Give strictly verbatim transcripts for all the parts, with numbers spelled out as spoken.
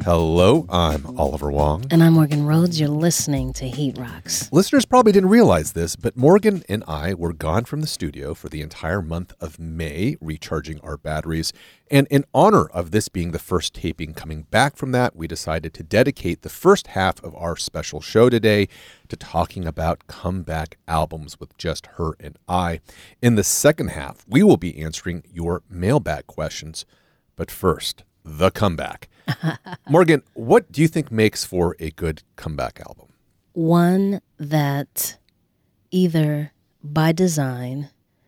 Hello, I'm Oliver Wong. And I'm Morgan Rhodes. You're listening to Heat Rocks. Listeners probably didn't realize this, but Morgan and I were gone from the studio for the entire month of May, recharging our batteries. And in honor of this being the first taping coming back from that, we decided to dedicate the first half of our special show today to talking about comeback albums with just her and I. In the second half, we will be answering your mailbag questions. But first, the comeback. Morgan, what do you think makes for a good comeback album? One that either by design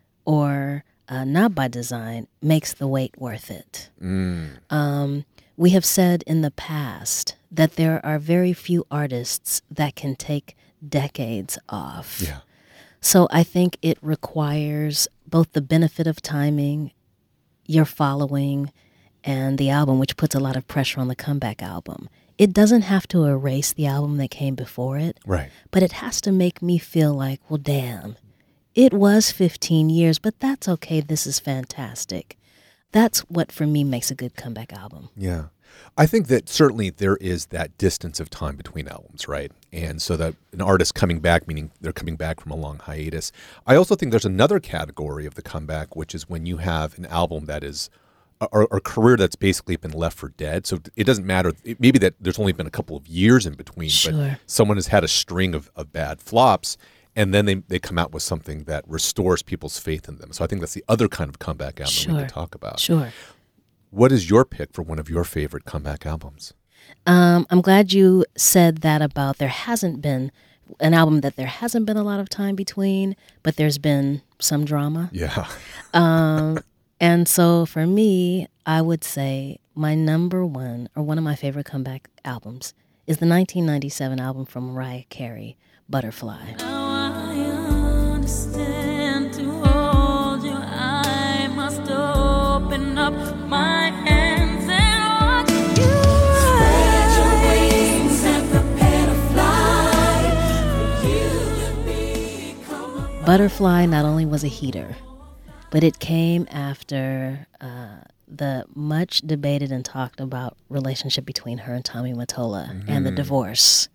or uh, not by design makes the wait worth it. Mm. Um, we have said in the past that there are very few artists that can take decades off. Yeah. So I think it requires both the benefit of timing, your following, and the album, which puts a lot of pressure on the comeback album. It doesn't have to erase the album that came before it, Right. but it has to make me feel like, well, damn, it was fifteen years, but that's okay. This is fantastic. That's what, for me, makes a good comeback album. Yeah. I think that certainly there is that distance of time between albums, right? And so that an artist coming back, meaning they're coming back from a long hiatus. I also think there's another category of the comeback, which is when you have an album that is Or, or career that's basically been left for dead. So it doesn't matter. It, maybe that there's only been a couple of years in between, Sure. but someone has had a string of, of bad flops, and then they, they come out with something that restores people's faith in them. So I think that's the other kind of comeback album Sure. we could talk about. Sure. What is your pick for one of your favorite comeback albums? Um, I'm glad you said that about there hasn't been an album that there hasn't been a lot of time between, but there's been some drama. Yeah. Um, and so for me, I would say my number one, or one of my favorite comeback albums, is the nineteen ninety-seven album from Mariah Carey, Butterfly. Now I understand to hold you, I must open up my hands and watch you spread your wings and prepare to fly. For you to become Butterfly not only was a heater, but it came after uh, the much debated and talked about relationship between her and Tommy Mottola mm-hmm. and the divorce.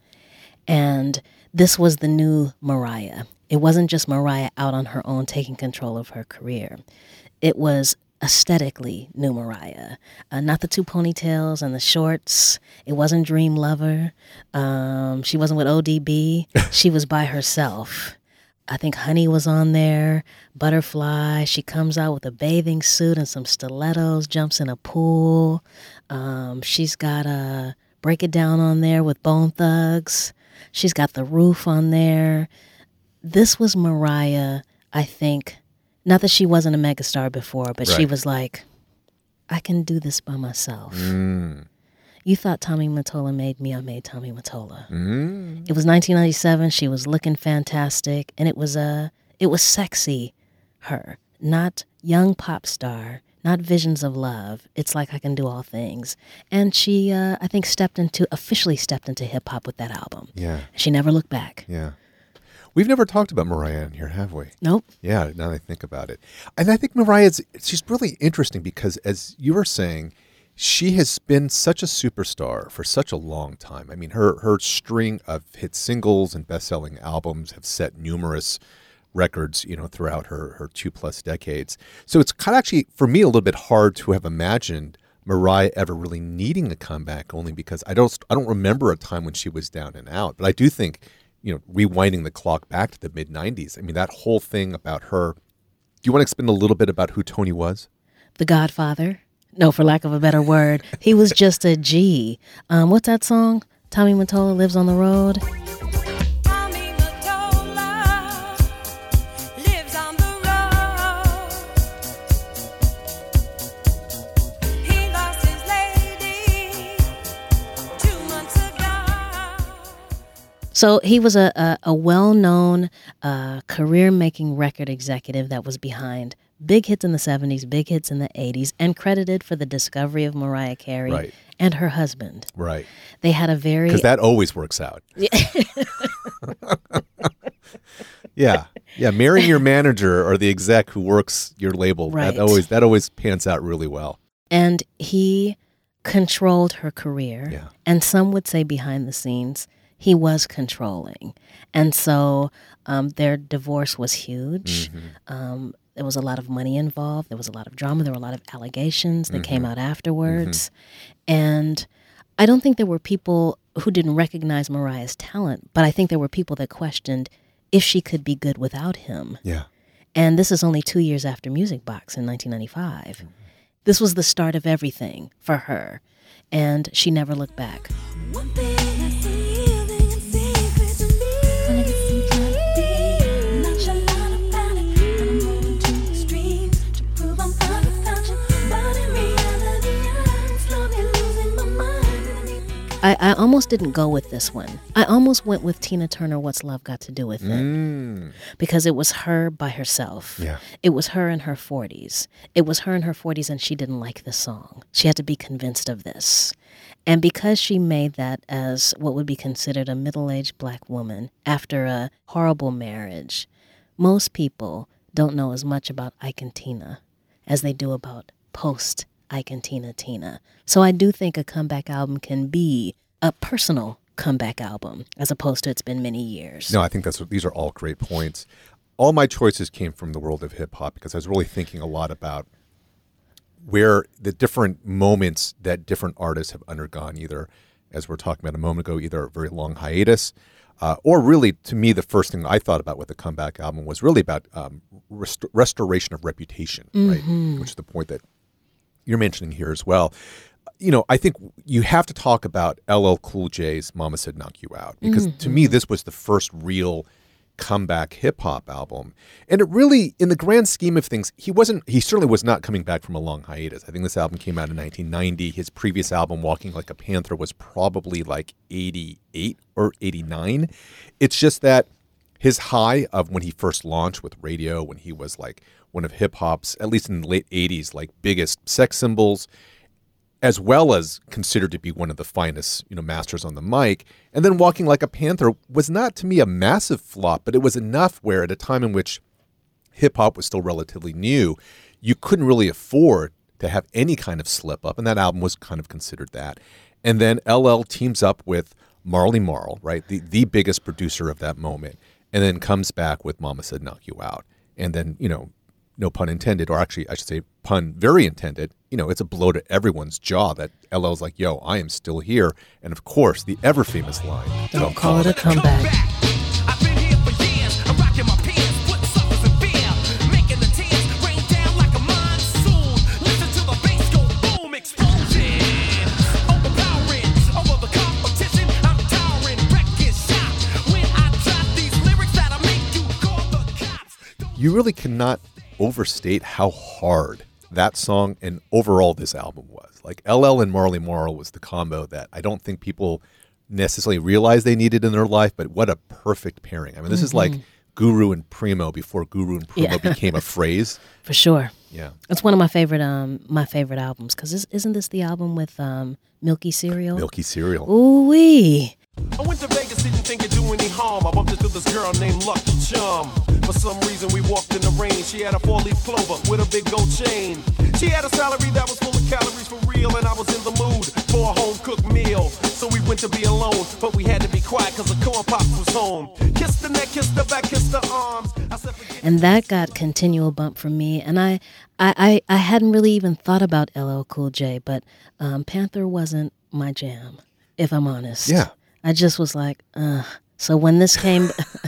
And this was the new Mariah. It wasn't just Mariah out on her own taking control of her career. It was aesthetically new Mariah. Uh, not the two ponytails and the shorts. It wasn't Dream Lover. Um, she wasn't with O D B. She was by herself. I think Honey was on there, Butterfly. She comes out with a bathing suit and some stilettos, jumps in a pool. Um, she's got a Break It Down on there with Bone Thugs. She's got The Roof on there. This was Mariah, I think, not that she wasn't a megastar before, but Right. she was like, I can do this by myself. Mm. You thought Tommy Mottola made me, I made Tommy Mottola. Mm. It was nineteen ninety-seven. She was looking fantastic, and it was a, it was sexy, her, not young pop star, not Visions of Love. It's like I can do all things, and she, uh, I think, stepped into officially stepped into hip hop with that album. Yeah. She never looked back. Yeah. We've never talked about Mariah in here, have we? Nope. Yeah, now that I think about it. And I think Mariah's, she's really interesting because, as you were saying, she has been such a superstar for such a long time. I mean, her her string of hit singles and best-selling albums have set numerous records, you know, throughout her her two-plus decades. So it's kind of actually, for me, a little bit hard to have imagined Mariah ever really needing a comeback, only because I don't I don't remember a time when she was down and out. But I do think, you know, rewinding the clock back to the mid nineties, I mean, that whole thing about her. Do you want to explain a little bit about who Tony was? The Godfather. No, for lack of a better word. He was just a G. Um, what's that song? Tommy Mottola Lives on the Road. Tommy Mottola lives on the road. He lost his lady two months ago. So he was a, a, a well-known uh, career-making record executive that was behind big hits in the seventies, big hits in the eighties, and credited for the discovery of Mariah Carey Right. and her husband. Right. They had a very... Because that always works out. Yeah. Yeah. Marrying your manager or the exec who works your label, Right. that always that always pans out really well. And he controlled her career. Yeah. And some would say behind the scenes, he was controlling. And so um, their divorce was huge. Mm-hmm. Um, there was a lot of money involved. There was a lot of drama. There were a lot of allegations that Mm-hmm. came out afterwards. And I don't think there were people who didn't recognize Mariah's talent, but I think there were people that questioned if she could be good without him. Yeah. And this is only two years after Music Box in nineteen ninety-five. Mm-hmm. This was the start of everything for her, and she never looked back. One thing that's amazing and secret to me. When I get some time to be nonchalant about it, and I'm moving to extremes to prove I'm fine without you. But in reality, I'm slowly losing my mind. I, I almost didn't go with this one. I almost went with Tina Turner, What's Love Got to Do with It? Mm. Because it was her by herself. Yeah. It was her in her forties. It was her in her forties, and she didn't like this song. She had to be convinced of this. And because she made that as what would be considered a middle-aged black woman after a horrible marriage, most people don't know as much about Ike and Tina as they do about post Ike and Tina Tina. So I do think a comeback album can be a personal comeback album as opposed to it's been many years. No, I think that's these are all great points. All my choices came from the world of hip hop because I was really thinking a lot about where the different moments that different artists have undergone, either, as we were talking about a moment ago, either a very long hiatus, uh, or really, to me, the first thing I thought about with the comeback album was really about um, rest- restoration of reputation, right? Which is the point that you're mentioning here as well. You know, I think you have to talk about L L Cool J's Mama Said Knock You Out, because to me, this was the first real comeback hip hop album. And it really, in the grand scheme of things, he wasn't, he certainly was not coming back from a long hiatus. I think this album came out in nineteen ninety. His previous album, Walking Like a Panther, was probably like eighty-eight or eighty-nine. It's just that his high of when he first launched with radio, when he was like one of hip hop's, at least in the late eighties, like biggest sex symbols, as well as considered to be one of the finest, you know, masters on the mic. And then Walking Like a Panther was not, to me, a massive flop, but it was enough where at a time in which hip hop was still relatively new, you couldn't really afford to have any kind of slip up. And that album was kind of considered that. And then L L teams up with Marley Marl, right? The, the biggest producer of that moment. And then comes back with Mama Said Knock You Out. And then, you know, no pun intended, or actually I should say pun very intended, you know, it's a blow to everyone's jaw that L L's like, yo, I am still here. And of course, the ever famous line, Don't call it a comeback. I've been here for years. I'm rocking my pants, putting suckers in fear, making the tears rain down like a monsoon. Listen to the bass go boom, explosion, overpowering over the competition. I'm towering, wrecking shop. When I drop these lyrics that'll make you call the cops. Don't you really cannot overstate how hard that song and overall this album was. Like L L and Marley Marl was the combo that I don't think people necessarily realized they needed in their life, but what a perfect pairing. I mean, this is like Guru and Primo before Guru and Primo Yeah. became a phrase. For sure. Yeah. It's one of my favorite um my favorite albums because isn't this the album with um Milky Cereal? Milky Cereal. Ooh wee. I went to Vegas, didn't think it'd do any harm. I bumped into this girl named Lucky Charm. For some reason, we walked in the rain. She had a four-leaf clover with a big gold chain. She had a salary that was full of calories for real, and I was in the mood for a home-cooked meal. So we went to be alone, but we had to be quiet because the corn pops was home. Kissed the neck, kissed the back, kissed the arms. I said, forget And that got continual bump from me. And I I, I, I hadn't really even thought about L L Cool J, but um, Panther wasn't my jam, if I'm honest. Yeah. I just was like, uh. So when this came,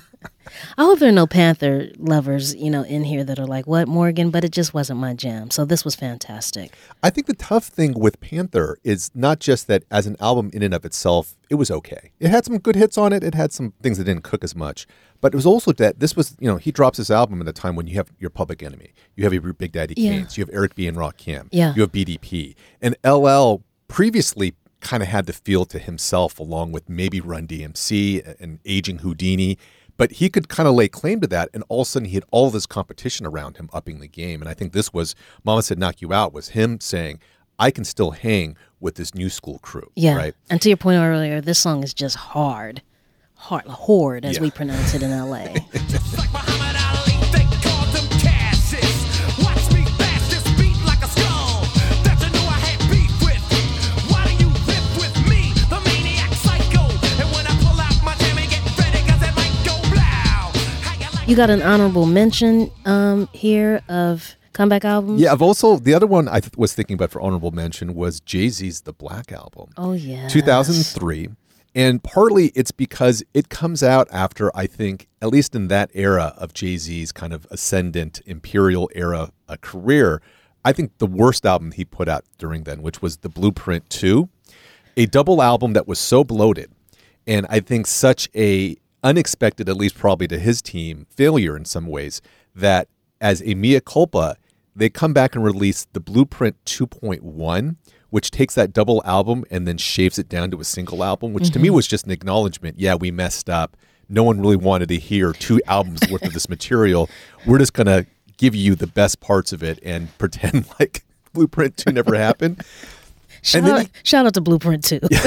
I hope there are no Panther lovers, you know, in here that are like, what, Morgan? But it just wasn't my jam. So this was fantastic. I think the tough thing with Panther is not just that as an album in and of itself, it was okay. It had some good hits on it. It had some things that didn't cook as much. But it was also that this was, you know, he drops this album at a time when you have your Public Enemy. You have your Big Daddy Yeah. Kane's. You have Eric B. and Rakim. Yeah. You have B D P. And L L previously kind of had the feel to himself along with maybe Run D M C and Aging Houdini. But he could kind of lay claim to that, and all of a sudden he had all this competition around him upping the game. And I think this was, Mama Said Knock You Out, was him saying, I can still hang with this new school crew. Yeah. Right? And to your point earlier, this song is just hard. Hard, horde, as Yeah. we pronounce it in L A. just like Muhammad Ali, they called them Cassis. Watch me bash this beat like a skull. That you knew I had beef with. You got an honorable mention um, here of comeback albums? Yeah, I've also, the other one I th- was thinking about for honorable mention was Jay-Z's The Black Album. Oh, yeah. two thousand three. And partly it's because it comes out after, I think, at least in that era of Jay-Z's kind of ascendant imperial era uh, career, I think the worst album he put out during then, which was The Blueprint two, a double album that was so bloated. And I think such a unexpected, at least probably to his team, failure in some ways, that as a mea culpa, they come back and release The Blueprint two point one, which takes that double album and then shaves it down to a single album, which mm-hmm. to me was just an acknowledgement. Yeah, we messed up. No one really wanted to hear two albums worth of this material. We're just going to give you the best parts of it and pretend like Blueprint two never happened. Shout, and then out, he, shout out to Blueprint two. Yeah.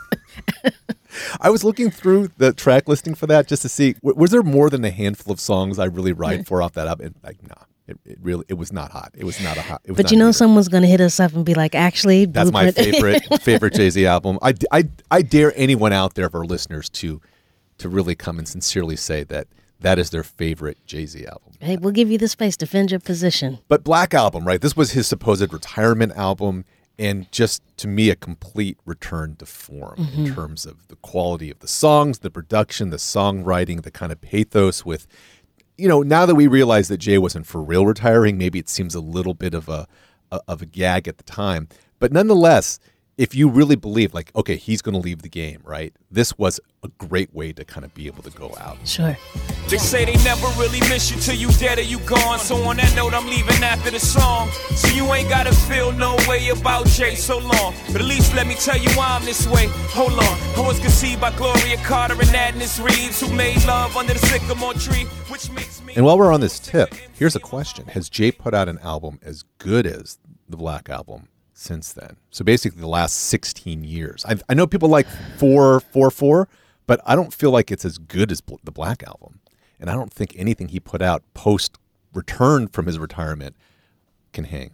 I was looking through the track listing for that just to see, was there more than a handful of songs I really ride for off that album? And like, nah. It, it really, it was not hot. It was not a hot. It was but you know, either. someone's going to hit us up and be like, actually, that's Blueprint. my favorite, favorite Jay-Z album. I, I, I dare anyone out there of our listeners to, to really come and sincerely say that that is their favorite Jay-Z album. Hey, we'll give you the space. Defend your position. But Black Album, right? This was his supposed retirement album, and just to me, a complete return to form mm-hmm. in terms of the quality of the songs, the production, the songwriting, the kind of pathos with. You know, now that we realize that Jay wasn't for real retiring, maybe it seems a little bit of a, a of a gag at the time. But nonetheless, if you really believe, like, okay, he's going to leave the game, right? This was a great way to kind of be able to go out. Sure. They say they never really miss you till you dead or you gone. So on that note, I'm leaving after the song. So you ain't gotta feel no way about Jay so long. But at least let me tell you why I'm this way. Hold on. I was conceived by Gloria Carter and Agnes Reeves, who made love under the sycamore tree, which makes me. And while we're on this tip, here's a question: has Jay put out an album as good as the Black Album since then? So basically, the last sixteen years. I, I know people like four, four, four, but I don't feel like it's as good as the Black Album. And I don't think anything he put out post return from his retirement can hang.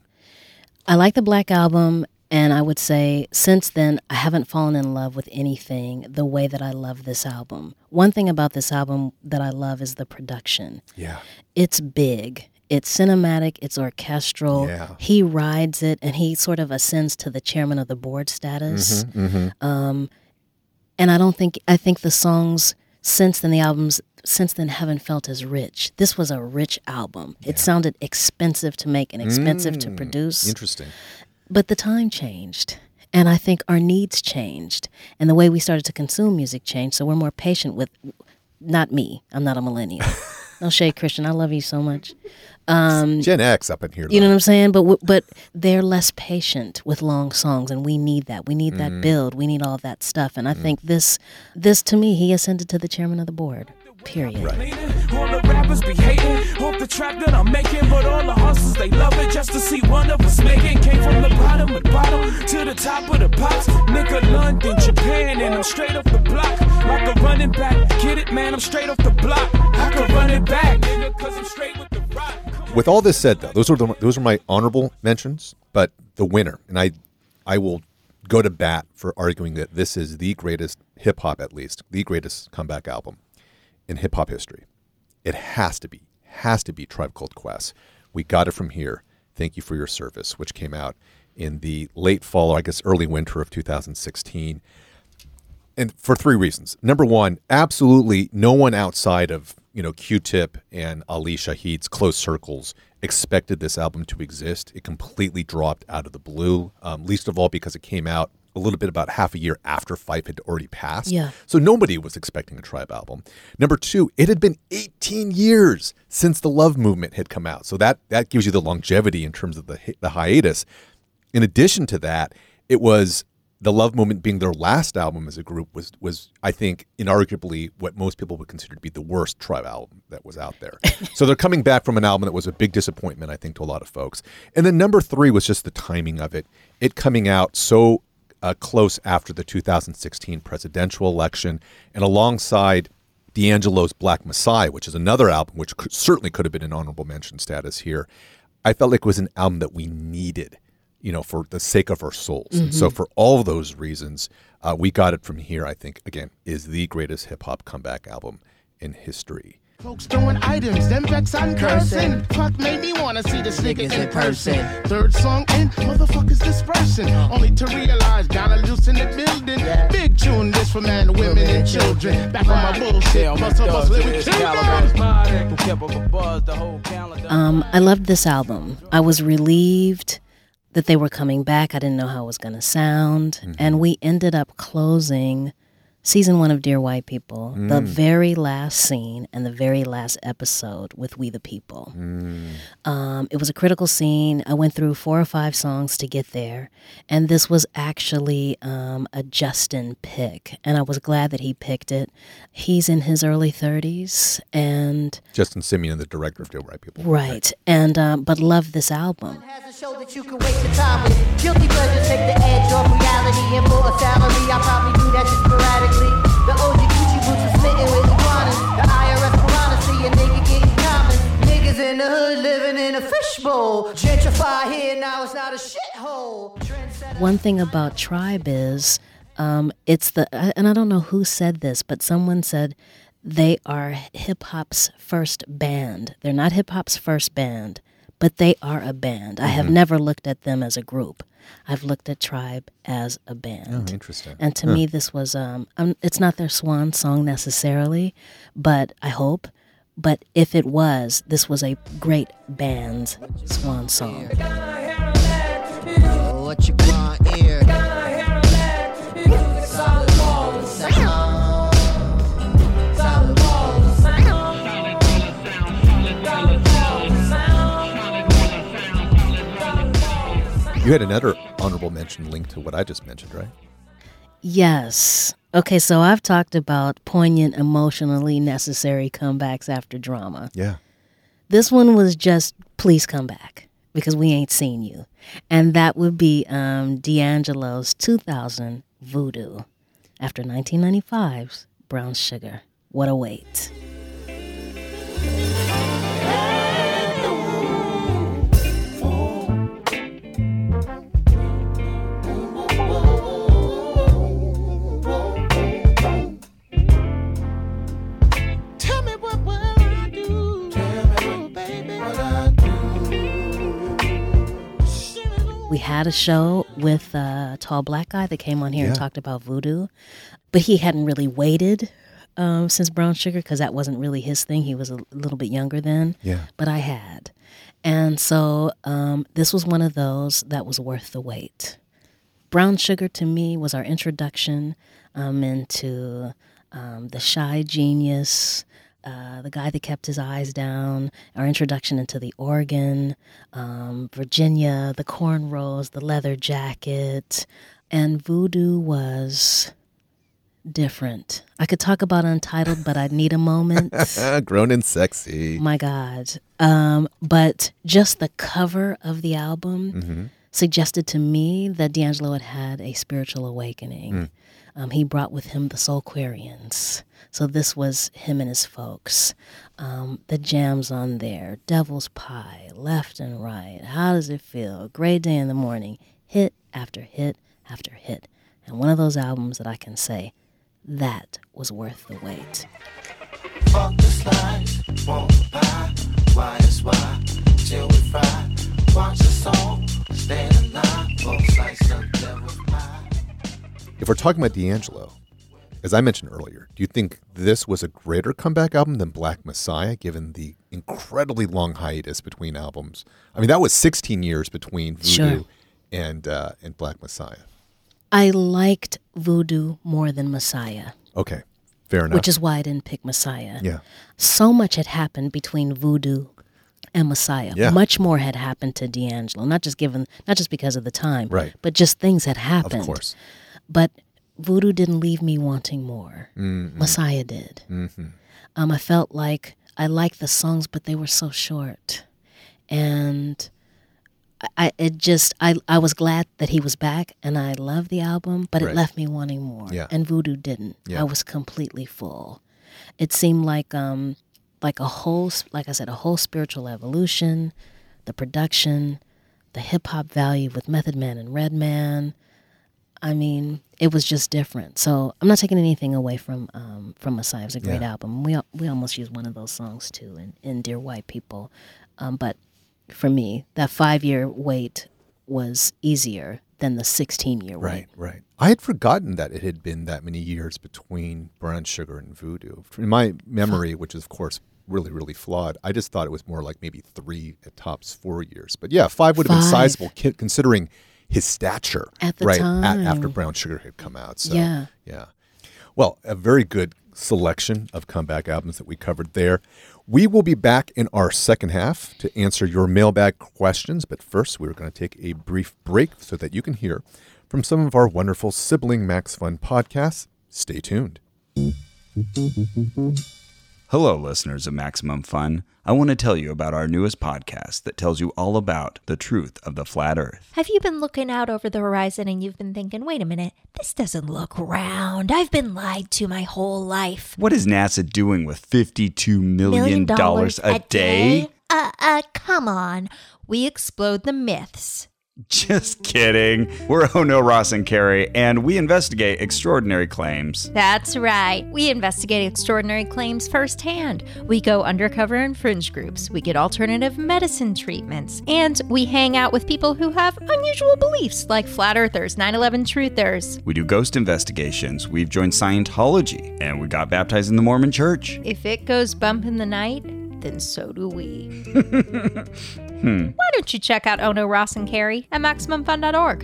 I like the Black Album, and I would say since then, I haven't fallen in love with anything the way that I love this album. One thing about this album that I love is the production. Yeah. It's big. It's cinematic. It's orchestral. Yeah. He rides it, and he sort of ascends to the chairman of the board status. Mm-hmm, mm-hmm. Um, and I don't think, I think the songs since then, the albums since then haven't felt as rich. This was a rich album. Yeah. It sounded expensive to make and expensive mm, to produce. Interesting. But the time changed. And I think our needs changed. And the way we started to consume music changed. So we're more patient with, not me. I'm not a millennial. No shade, Christian. I love you so much. Um, Gen X up in here. You know what I'm saying? But w- but they're less patient with long songs, and we need that. We need mm. that build. We need all that stuff. And I mm. think this, this to me, he ascended to the chairman of the board. Period. Right. All the rappers be hating, hope the trap that I'm making, but all the hustlers, they love it just to see one of us making. Came from the bottom of the bottom to the top of the pops. Nigga, London, Japan, and I'm straight off the block. Like a running back, get it, man, I'm straight off the block. I could run it back, nigga, cause I'm straight with the rock. With all this said, though, those are the, those are my honorable mentions, but the winner, and I, I will go to bat for arguing that this is the greatest hip hop, at least the greatest comeback album in hip hop history. It has to be, has to be Tribe Called Quest. We got it from here. Thank You for Your Service, which came out in the late fall, or I guess early winter of two thousand sixteen. And for three reasons. Number one, absolutely no one outside of, you know, Q-Tip and Ali Shaheed's close circles expected this album to exist. It completely dropped out of the blue, um, least of all because it came out a little bit about half a year after Phife had already passed. Yeah. So nobody was expecting a Tribe album. Number two, it had been eighteen years since the Love Movement had come out. So that that gives you the longevity in terms of the the hiatus. In addition to that, it was the Love Movement being their last album as a group was, was I think, inarguably what most people would consider to be the worst Tribe album that was out there. So they're coming back from an album that was a big disappointment, I think, to a lot of folks. And then number three was just the timing of it. It coming out so Uh, close after the two thousand sixteen presidential election, and alongside D'Angelo's Black Messiah, which is another album which could, certainly could have been an honorable mention status here. I felt like it was an album that we needed, you know, for the sake of our souls. Mm-hmm. And so for all of those reasons, uh, we got it from here, I think, again, is the greatest hip-hop comeback album in history. Folks throwing items, them vex and cursing. Fuck made me wanna see the niggas in person. Third song in, motherfuckers dispersing. Only to realize, gotta loosen the building. Big tune, this for men, women, and children. Back on my bullshit, must have us living Um, I loved this album. I was relieved that they were coming back. I didn't know how it was going to sound. Mm-hmm. And we ended up closing season one of Dear White People, mm. the very last scene and the very last episode with We the People. Mm. Um, it was a critical scene. I went through four or five songs to get there. And this was actually um, a Justin pick. And I was glad that he picked it. He's in his early thirties. And Justin Simeon, the director of Dear White People. Right. And um, but love this album. Has a show that you can waste your time with. Guilty pleasures take the edge off reality. And for a salary, I probably do that just sporadically. The O G Gucci boots are smitten with iguanas. The I R S piranha see a nigga getting common. Niggas in the hood living in a fishbowl. Gentrify here, now it's not a shithole. One thing about Tribe is, um, it's the, and I don't know who said this, but someone said they are hip-hop's first band. They're not hip-hop's first band, but they are a band. Mm-hmm. I have never looked at them as a group. I've looked at Tribe as a band. Oh, interesting. And to huh. me, this was, um, um, it's not their swan song necessarily, but I hope. But if it was, this was a great band's swan song. Oh, what you want here? Solid walls, sound. Solid walls, You had another honorable mention linked to what I just mentioned, right? Yes. Okay, so I've talked about poignant, emotionally necessary comebacks after drama. Yeah. This one was just, please come back, because we ain't seen you. And that would be um, D'Angelo's two thousand Voodoo after nineteen ninety-five's Brown Sugar. What a wait. We had a show with a tall black guy that came on here yeah. and talked about voodoo, but he hadn't really waited um, since Brown Sugar because that wasn't really his thing. He was a little bit younger then, yeah. but I had. And so um, this was one of those that was worth the wait. Brown Sugar to me was our introduction um, into um, the shy genius, Uh, the guy that kept his eyes down, our introduction into the organ, um, Virginia, the cornrows, the leather jacket, and voodoo was different. I could talk about Untitled, but I'd need a moment. Grown and sexy. My God. Um, but just the cover of the album mm-hmm. suggested to me that D'Angelo had had a spiritual awakening. Mm. Um, he brought with him the Soulquarians. So this was him and his folks. Um, the jams on there, Devil's Pie, Left and Right, How Does It Feel, Great Day in the Morning, hit after hit after hit. And one of those albums that I can say, that was worth the wait. Fuck the slides, won't buy, why is why, till we fry, watch the song, stay alive, both slice of devil's pie. If we're talking about D'Angelo, as I mentioned earlier, do you think this was a greater comeback album than Black Messiah, given the incredibly long hiatus between albums? I mean, that was sixteen years between Voodoo sure. and uh, and Black Messiah. I liked Voodoo more than Messiah. Okay, fair enough. Which is why I didn't pick Messiah. Yeah. So much had happened between Voodoo and Messiah. Yeah. Much more had happened to D'Angelo, not just given, not just because of the time, right. but just things had happened. Of course. But Voodoo didn't leave me wanting more. Mm-hmm. Messiah did. Mm-hmm. Um, I felt like I liked the songs, but they were so short. And I it just, I, I was glad that he was back, and I loved the album, but right. it left me wanting more. Yeah. And Voodoo didn't. Yeah. I was completely full. It seemed like um like a whole, like I said, a whole spiritual evolution, the production, the hip-hop value with Method Man and Redman. I mean, it was just different. So I'm not taking anything away from um, from Messiah. It was a great Yeah. album. We al- we almost used one of those songs too in, in Dear White People. Um, but for me, that five year wait was easier than the sixteen year wait. Right, right. I had forgotten that it had been that many years between Brown Sugar and Voodoo. In my memory, which is of course really, really flawed, I just thought it was more like maybe three at tops four years. But yeah, five would have been Five. sizable ki- considering his stature At the right time. after Brown Sugar had come out. So Yeah. yeah. Well, a very good selection of comeback albums that we covered there. We will be back in our second half to answer your mailbag questions, but first we're going to take a brief break so that you can hear from some of our wonderful sibling Max Fun podcasts. Stay tuned. Hello, listeners of Maximum Fun. I want to tell you about our newest podcast that tells you all about the truth of the flat earth. Have you been looking out over the horizon and you've been thinking, wait a minute, this doesn't look round. I've been lied to my whole life. What is NASA doing with fifty-two million dollars a day? Uh, uh, come on. We explode the myths. Just kidding. We're Ono, Ross, and Carrie, and we investigate extraordinary claims. That's right. We investigate extraordinary claims firsthand. We go undercover in fringe groups. We get alternative medicine treatments. And we hang out with people who have unusual beliefs, like flat earthers, nine eleven truthers. We do ghost investigations. We've joined Scientology, and we got baptized in the Mormon Church. If it goes bump in the night, then so do we. Hmm. Why don't you check out Ono, Ross, and Carrie at Maximum Fun dot org?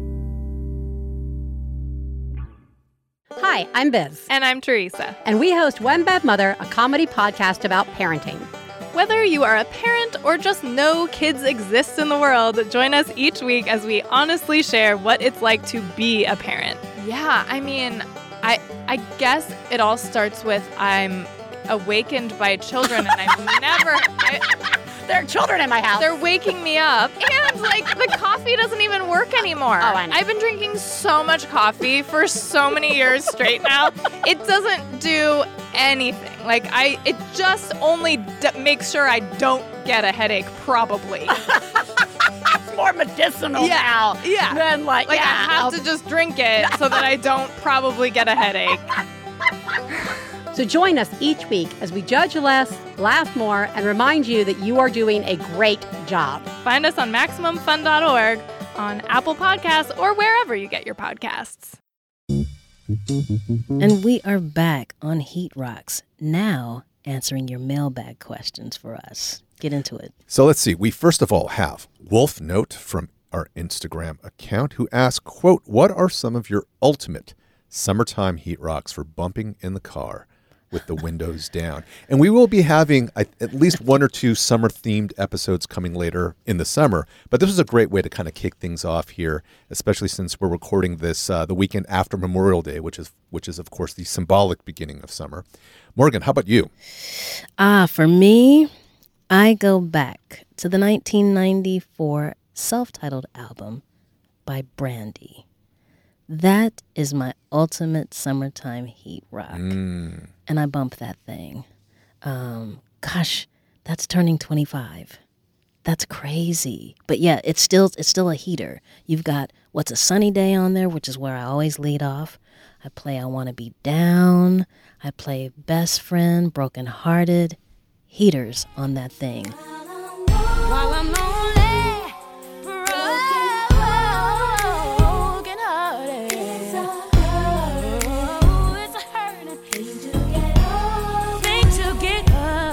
Hi, I'm Biz. And I'm Teresa. And we host One Bad Mother, a comedy podcast about parenting. Whether you are a parent or just know kids exist in the world, join us each week as we honestly share what it's like to be a parent. Yeah, I mean, I I guess it all starts with I'm awakened by children and I've never... I, There are children in my house. They're waking me up. And, like, the coffee doesn't even work anymore. Oh, I know. I've been drinking so much coffee for so many years straight now. It doesn't do anything. Like, I, it just only d- makes sure I don't get a headache, probably. It's more medicinal Yeah, now. yeah. Than like, Like, yeah, I have I'll- to just drink it so that I don't probably get a headache. So join us each week as we judge less, laugh more, and remind you that you are doing a great job. Find us on Maximum Fun dot org, on Apple Podcasts, or wherever you get your podcasts. And we are back on Heat Rocks, now answering your mailbag questions for us. Get into it. So let's see. We first of all have Wolf Note from our Instagram account who asks, quote, what are some of your ultimate summertime heat rocks for bumping in the car with the windows down? And we will be having uh, at least one or two summer-themed episodes coming later in the summer. But this is a great way to kind of kick things off here, especially since we're recording this uh, the weekend after Memorial Day, which is, which is, of course, the symbolic beginning of summer. Morgan, how about you? Ah, for me, I go back to the nineteen ninety-four self-titled album by Brandy. That is my ultimate summertime heat rock. Mm. And I bump that thing. Um, gosh, that's turning twenty-five. That's crazy. But yeah, it's still it's still a heater. You've got What's a Sunny Day on there, which is where I always lead off. I play I Want to Be Down. I play Best Friend, Broken Hearted. Heaters on that thing. While I'm lonely, broken hearted, it's a hurting thing to get over, thing to get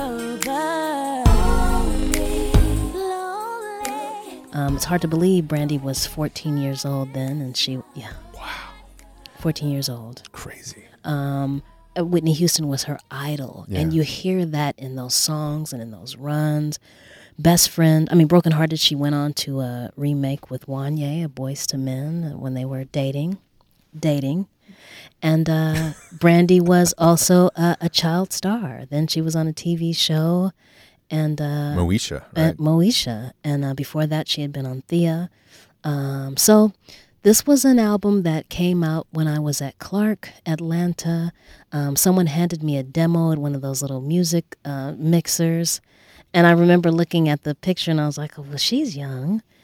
over. Um, it's hard to believe Brandy was fourteen years old then, and she, yeah. Wow. fourteen years old. Crazy. Um, Whitney Houston was her idol. Yeah. And you hear that in those songs and in those runs. Best Friend, I mean, Broken Hearted, she went on to a remake with Wanya, a Boyz two Men, when they were dating. Dating. And uh, Brandy was also a, a child star. Then she was on a T V show. And uh, Moesha, uh, right? Moesha. And uh, before that, she had been on Thea. Um, so this was an album that came out when I was at Clark, Atlanta. Um, someone handed me a demo at one of those little music uh, mixers. And I remember looking at the picture and I was like, oh, well, she's young.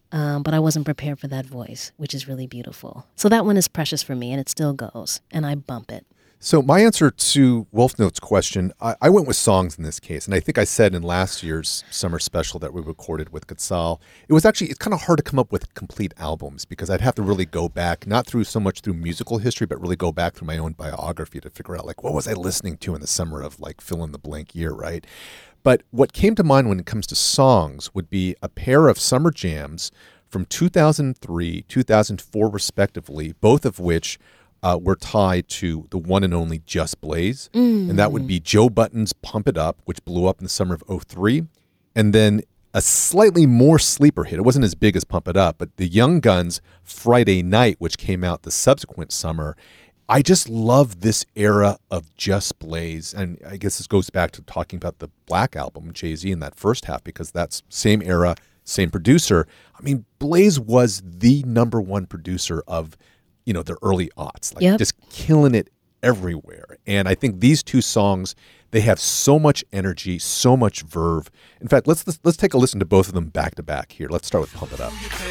Um, but I wasn't prepared for that voice, which is really beautiful. So that one is precious for me, and it still goes, and I bump it. So my answer to Wolf Note's question, I, I went with songs in this case. And I think I said in last year's summer special that we recorded with Quetzal, it was actually, it's kind of hard to come up with complete albums because I'd have to really go back, not through so much through musical history, but really go back through my own biography to figure out, like, what was I listening to in the summer of, like, fill in the blank year, right? But what came to mind when it comes to songs would be a pair of summer jams from two thousand three, two thousand four respectively, both of which Uh, were tied to the one and only Just Blaze. Mm. And that would be Joe Button's Pump It Up, which blew up in the summer of oh three. And then a slightly more sleeper hit. It wasn't as big as Pump It Up, but the Young Guns' Friday Night, which came out the subsequent summer. I just love this era of Just Blaze. And I guess this goes back to talking about the Black Album, Jay-Z, in that first half, because that's same era, same producer. I mean, Blaze was the number one producer of you know, the early aughts, like Yep. just killing it everywhere. And I think these two songs, they have so much energy, so much verve. In fact, let's let's, let's take a listen to both of them back to back here. Let's start with Pump It Up.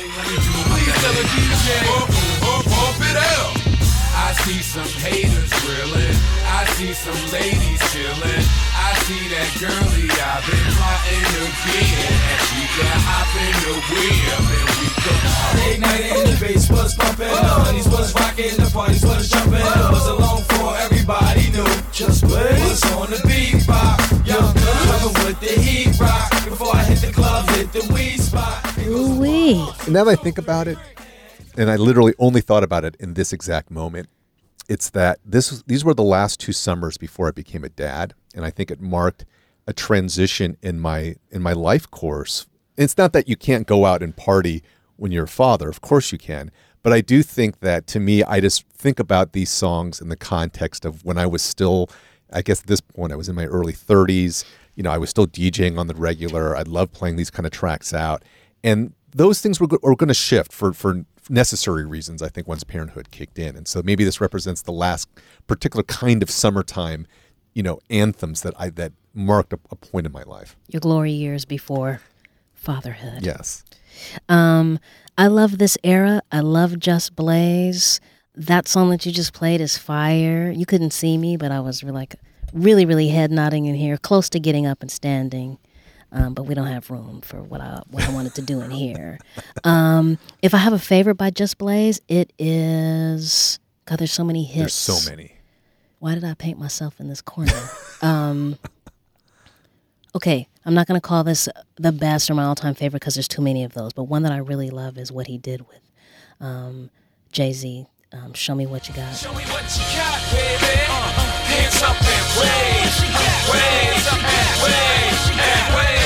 I see some haters grilling. I see some ladies chilling. I see that girlie I've been plotting to get. And she can hop in the wheel and we go. Late night in the bass was pumping. The honeys was rocking. The parties was jumping. It was alone for everybody knew. Just Blaze was on the beatbox. Young Gun coming with the heat rock. Before I hit the club, hit the weed spot. Ooh-wee. And now that I think about it, and I literally only thought about it in this exact moment, it's that this these were the last two summers before I became a dad, and I think it marked a transition in my in my life course. It's not that you can't go out and party when you're a father, of course you can, but I do think that to me, I just think about these songs in the context of when I was still, I guess at this point I was in my early thirties. You know, I was still DJing on the regular. I loved playing these kind of tracks out, and those things were, go- were going to shift for for. necessary reasons, I think, once parenthood kicked in. And so maybe this represents the last particular kind of summertime, you know, anthems that I that marked a, a point in my life. Your glory years before fatherhood. Yes. Um, I love this era. I love Just Blaze. That song that you just played is fire. You couldn't see me, but I was like really, really head nodding in here, close to getting up and standing. Um, but we don't have room for what I what I wanted to do in here. Um, if I have a favorite by Just Blaze, it is God. There's so many hits. There's so many. Why did I paint myself in this corner? um, okay, I'm not going to call this the best or my all-time favorite because there's too many of those. But one that I really love is what he did with um, Jay-Z. Um, Show Me What You Got. Show me what you got, baby. Uh, hands up and wave, wave, and wave, and wave.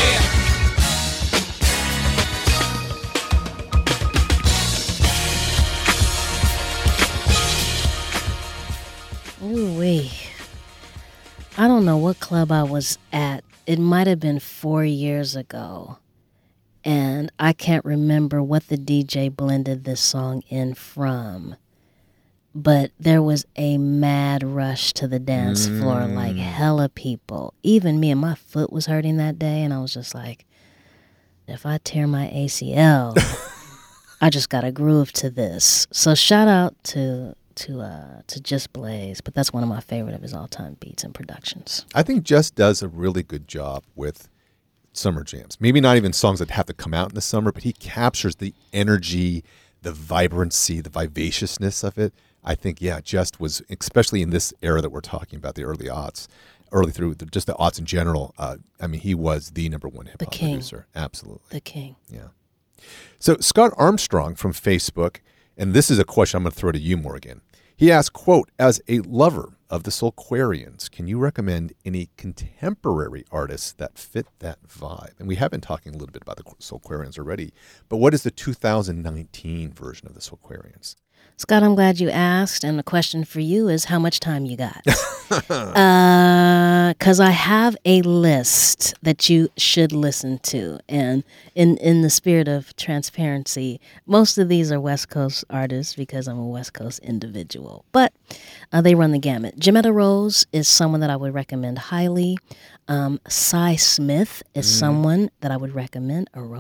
Ooh-wee. I don't know what club I was at. It might have been four years ago. And I can't remember what the D J blended this song in from. But there was a mad rush to the dance floor, like hella people. Even me, and my foot was hurting that day. And I was just like, if I tear my A C L, I just got a groove to this. So shout out to... to uh to Just Blaze, but that's one of my favorite of his all-time beats and productions. I think Just does a really good job with summer jams. Maybe not even songs that have to come out in the summer, but he captures the energy, the vibrancy, the vivaciousness of it. I think, yeah, Just was, especially in this era that we're talking about, the early aughts, early through the, just the aughts in general. Uh, I mean, he was the number one hip hop producer. Absolutely. The king. Yeah. So Scott Armstrong from Facebook, and this is a question I'm going to throw to you, Morgan. He asked, quote, as a lover of the Soulquarians, can you recommend any contemporary artists that fit that vibe? And we have been talking a little bit about the Soulquarians already, but what is the two thousand nineteen version of the Soulquarians? Scott, I'm glad you asked, and the question for you is how much time you got? Because uh, I have a list that you should listen to, and in, in the spirit of transparency, most of these are West Coast artists because I'm a West Coast individual, but uh, they run the gamut. Jametta Rose is someone that I would recommend highly. Um, Cy Smith is mm. someone that I would recommend. A Rose,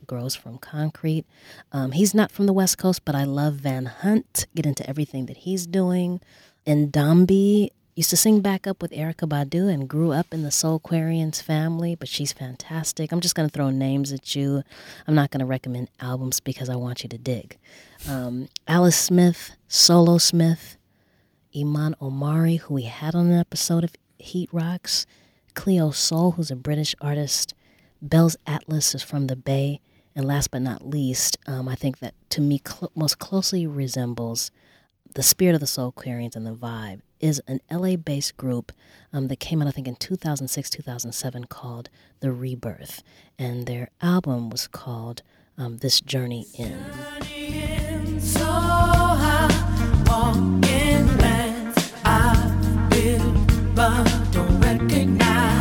Grows from Concrete. Um, he's not from the West Coast, but I love Van Hunt. Get into everything that he's doing. And Ndambi used to sing back up with Erykah Badu and grew up in the Soulquarians family, but she's fantastic. I'm just going to throw names at you. I'm not going to recommend albums because I want you to dig. Um, Alice Smith, Solo Smith, Iman Omari, who we had on an episode of Heat Rocks, Cleo Sol, who's a British artist, Bell's Atlas is from the Bay, and last but not least, um, I think that to me cl- most closely resembles the spirit of the Soulquarians and the vibe is an L A-based group um, that came out, I think, in two thousand six, two thousand seven called The Rebirth, and their album was called um, This Journey In. So I walk in lands I've been but don't recognize.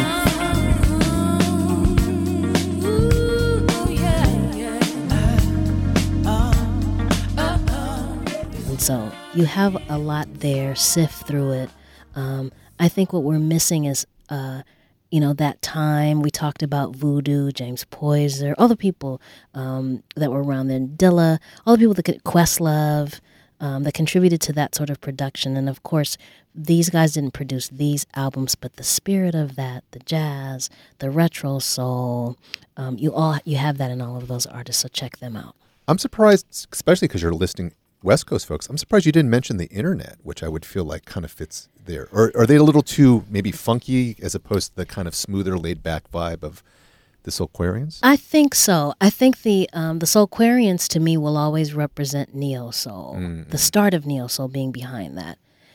So you have a lot there, sift through it. Um, I think what we're missing is, uh, you know, that time we talked about Voodoo, James Poyser, all the people um, that were around then, Dilla, all the people that could, Questlove, um, that contributed to that sort of production. And of course, these guys didn't produce these albums, but the spirit of that, the jazz, the retro soul, um, you all you have that in all of those artists, so check them out. I'm surprised, especially because you're listing West Coast folks, I'm surprised you didn't mention the internet, which I would feel like kind of fits there. Or are they a little too maybe funky as opposed to the kind of smoother, laid-back vibe of the Soulquarians? I think so. I think the um, the Soulquarians to me will always represent neo soul, mm-hmm. the start of neo soul being behind that,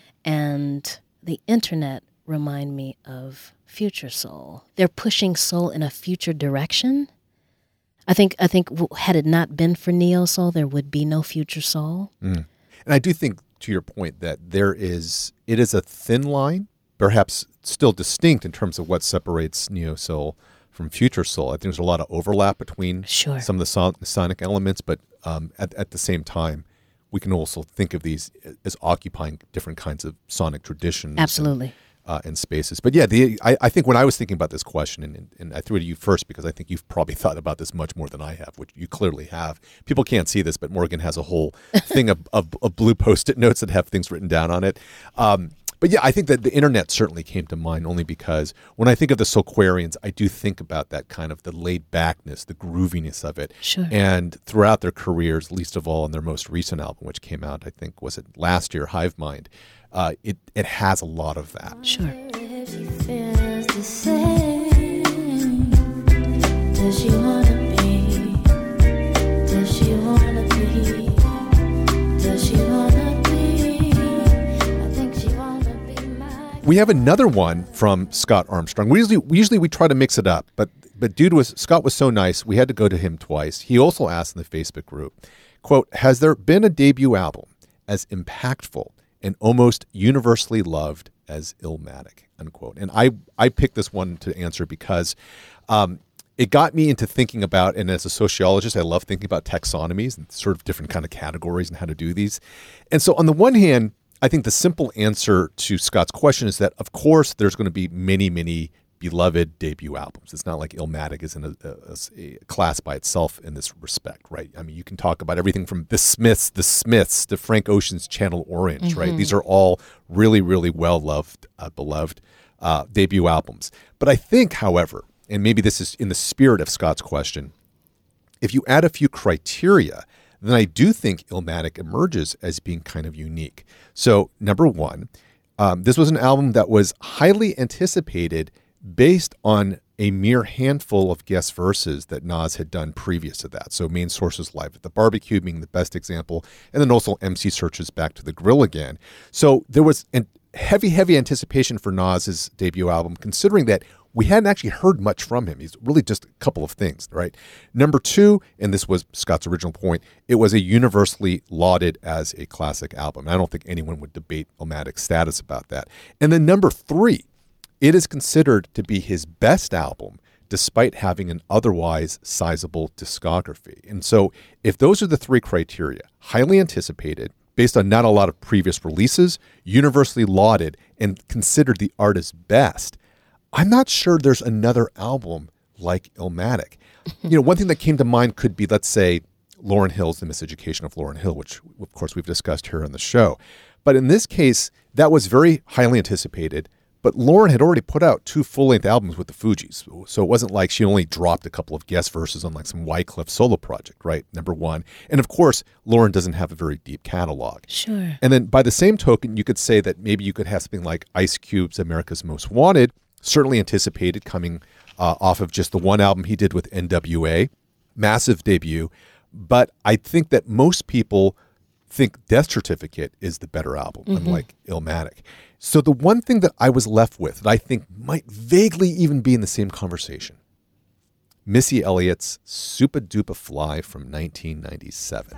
and the internet remind me of future soul. They're pushing soul in a future direction. I think I think had it not been for neo soul, there would be no future soul. Mm. And I do think, to your point, that there is it is a thin line, perhaps still distinct in terms of what separates neo soul from future soul. I think there's a lot of overlap between sure. some of the son- sonic elements, but um, at, at the same time, we can also think of these as occupying different kinds of sonic traditions. Absolutely. And, Uh, and spaces. But yeah, the I, I think when I was thinking about this question, and, and I threw it to you first because I think you've probably thought about this much more than I have, which you clearly have. People can't see this, but Morgan has a whole thing of, of, of blue Post-it notes that have things written down on it. Um, but yeah, I think that the internet certainly came to mind only because when I think of the Soulquarians, I do think about that kind of the laid-backness, the grooviness of it. Sure. And throughout their careers, least of all in their most recent album, which came out, I think, was it last year, Hive Mind, Uh, it it has a lot of that. Sure. If she feels the same, does she wanna be? Does she wanna be? Does she wanna be? I think she wanna be my. We have another one from Scott Armstrong. We usually we usually we try to mix it up, but but dude was Scott was so nice. We had to go to him twice. He also asked in the Facebook group, quote, "Has there been a debut album as impactful and almost universally loved as Illmatic," unquote. And I, I picked this one to answer because um, it got me into thinking about, and as a sociologist, I love thinking about taxonomies and sort of different kind of categories and how to do these. And so on the one hand, I think the simple answer to Scott's question is that, of course, there's going to be many, many beloved debut albums. It's not like Illmatic is in a, a, a class by itself in this respect, right? I mean, you can talk about everything from The Smiths, The Smiths, to Frank Ocean's Channel Orange, mm-hmm. right? These are all really, really well-loved, uh, beloved uh, debut albums. But I think, however, and maybe this is in the spirit of Scott's question, if you add a few criteria, then I do think Illmatic emerges as being kind of unique. So, number one, um, this was an album that was highly anticipated based on a mere handful of guest verses that Nas had done previous to that. So Main Sources Live at the Barbecue being the best example, and then also M C Search's Back to the Grill Again. So there was a heavy, heavy anticipation for Nas's debut album, considering that we hadn't actually heard much from him. He's really just a couple of things, right? Number two, and this was Scott's original point, it was a universally lauded as a classic album. I don't think anyone would debate Illmatic's status about that. And then number three, it is considered to be his best album, despite having an otherwise sizable discography. And so if those are the three criteria, highly anticipated, based on not a lot of previous releases, universally lauded, and considered the artist's best, I'm not sure there's another album like Illmatic. You know, one thing that came to mind could be, let's say, Lauryn Hill's The Miseducation of Lauryn Hill, which, of course, we've discussed here on the show. But in this case, that was very highly anticipated. But Lauryn had already put out two full-length albums with the Fugees. So it wasn't like she only dropped a couple of guest verses on like some Wyclef solo project, right? Number one. And of course, Lauryn doesn't have a very deep catalog. Sure. And then by the same token, you could say that maybe you could have something like Ice Cube's America's Most Wanted, certainly anticipated, coming uh, off of just the one album he did with N W A. Massive debut. But I think that most people think Death Certificate is the better album, Mm-hmm. unlike Illmatic. So the one thing that I was left with that I think might vaguely even be in the same conversation, Missy Elliott's Supa Dupa Fly from nineteen ninety-seven.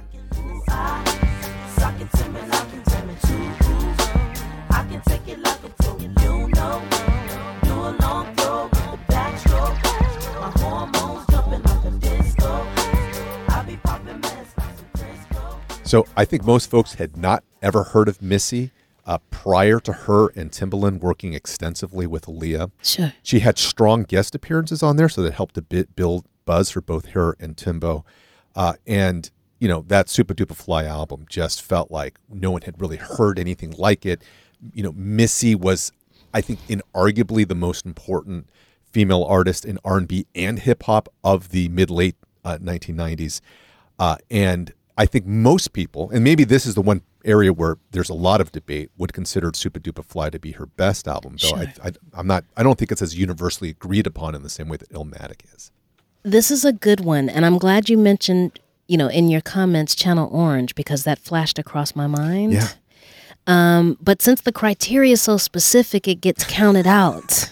So I think most folks had not ever heard of Missy uh, prior to her and Timbaland working extensively with Aaliyah. Sure. She had strong guest appearances on there, so that helped to bit build buzz for both her and Timbo. Uh, and, you know, that Supa Dupa Fly album just felt like no one had really heard anything like it. You know, Missy was, I think, inarguably the most important female artist in R and B and hip-hop of the mid-late uh, nineteen nineties. Uh, and I think most people, and maybe this is the one area where there's a lot of debate, would consider Supa Dupa Fly to be her best album. Though Sure. I, I, I'm not, I don't think it's as universally agreed upon in the same way that Illmatic is. This is a good one, and I'm glad you mentioned, you know, in your comments, Channel Orange, because that flashed across my mind. Yeah. Um, but since the criteria is so specific, it gets counted out.